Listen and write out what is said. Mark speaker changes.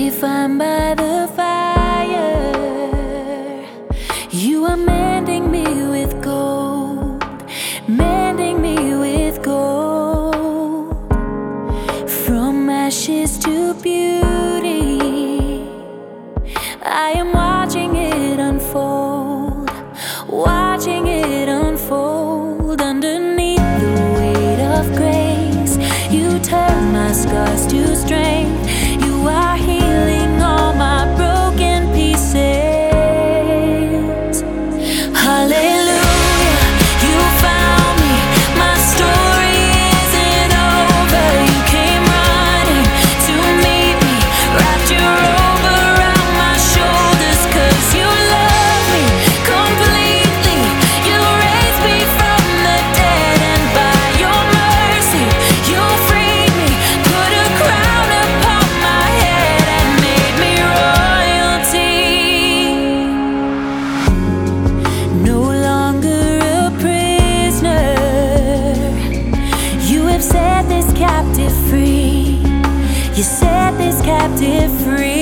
Speaker 1: If I'm by the fire, you are mending me with gold, mending me with gold. From ashes to beauty, I am watching it unfold, watching it unfold. Underneath the weight of grace, you turn my scars to strength. You are healing all my broken pieces. Hallelujah, you found me. My story isn't over. You came running to meet me, wrapped your robe around my shoulders, 'cause you love me completely. You raised me from the dead, and by your mercy you freed me, put a crown upon my head and made me royalty. No longer a prisoner, you have set this captive free. You set this captive free.